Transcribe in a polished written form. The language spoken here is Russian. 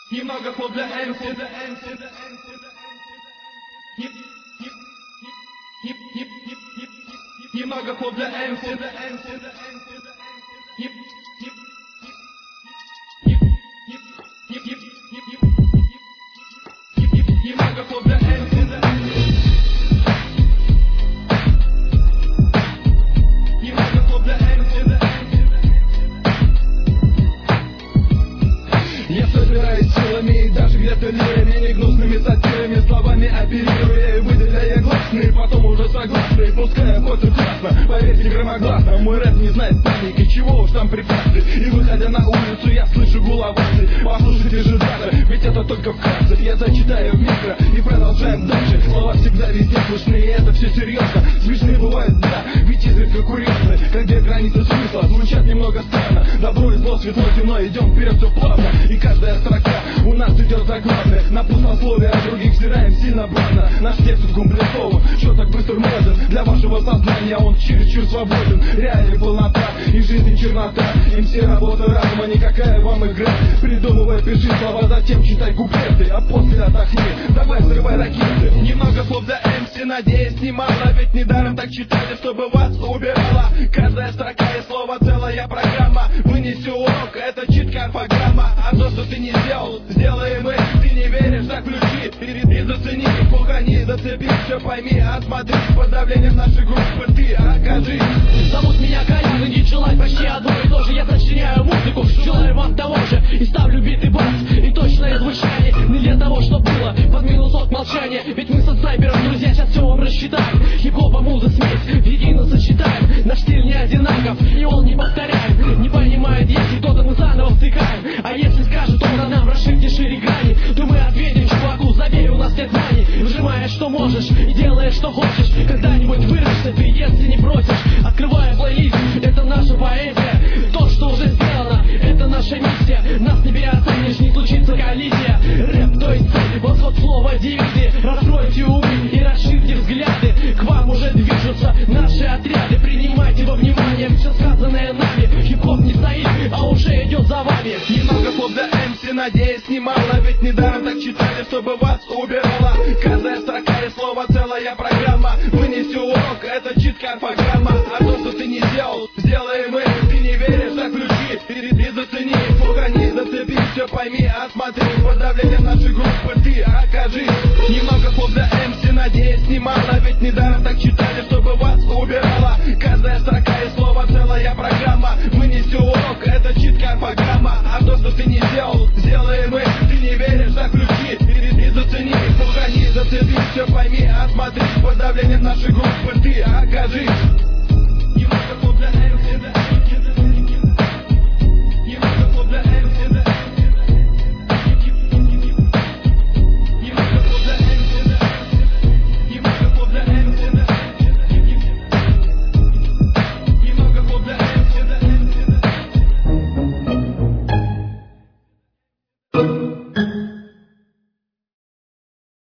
Немного хлоп для MC. Немного хлоп для MC. Немного хлоп для MC. Немного хлоп для MC. Я собираюсь силами, даже где-то лирами, не гнусными сатирами, словами оперируя и выделяя гласные, потом уже согласные, пускай охота классно, поверьте громогласно, мой рэп не знает паники, чего уж там препятствий, и выходя на улицу я слышу гул оваций, послушайте же даже, ведь это только вкратце, я зачитаю в микро и продолжаем дальше, слова всегда везде слышны, и это все серьезно, смешные бывают, да, ведь изредка курьезны, где границы смысла звучат немного странно, добро и зло, светло, темно, идем вперед все плавно, и каждая строка у нас идет заглавная, на пустословие, а других взираем сильно больно, наш текст комплексован, что так быстро моден, для вашего сознания он чересчур свободен, реальная полнота и жизнь чернота, им все работа разума, никакая вам игра, придумывай, пиши слова, затем читай куплеты, а после отдохни, давай взрывай ракеты. Немного слов для MC, надеюсь, немало, ведь недаром так читали, чтобы вас убирала, каждая строка и слово целая программа, вынеси урок, это читка орфограмма, а то, что ты не сделал, сделаем мы, ты не веришь, так включи и зацени, похони, зацепи, все пойми, осмотри, под давлением нашей группы ты окажись. Зовут меня Колян, и желать почти одно и то же, я сочиняю музыку, желаю вам того же, и ставлю битый бас, и точное звучание, не для того, что было, под минус от молчания, ведь мы со снайпером, друзья, сейчас все вам рассчитаем, хип-хопа, муза, смесь, едино сочетаем, наш стиль не одинаков, и он не повторяем, не понимает, если кто-то мы заново втыкаем, а если скажет он, а нам расширьте шире грани, то мы ответим чуваку, забей, у нас нет знаний, выжимаешь, что можешь, и делаешь, что хочешь, когда-нибудь вырвешься ты, если не бросишь, открывая плейлист, это наша поэзия, то, что уже сделано, это наша миссия, нас не переоценишь, не случится коллизия, рэп, то есть цель, восход слова дивизии, раскройте умы и расширьте взгляды, к вам уже движутся наши отряды, принимайте во внимание все сказанное нами, хип-хоп не стоит, а уже идет за вами. Немного слов для MC, надеюсь, немало, ведь недаром так читали, чтобы вас убирала, каждая строка и слово целая программа, вынеси урок, это читка орфограмма, а то, что ты не сделал, сделаем мы, ты не веришь, так включи и зацени, похони, зацепи, все пойми, осмотри, под давлением нашей группы ты окажись. Немного слов для MC, надеюсь, немало, ведь недаром так читали, чтобы вас убирала, каждая строка и слово целая программа, вынеси урок, это читка орфограмма, а то, что ты не сделал, сделаем мы, ты не веришь, так включи и зацени, похони, зацепи, все пойми, осмотри, под давлением нашей группы ты окажись.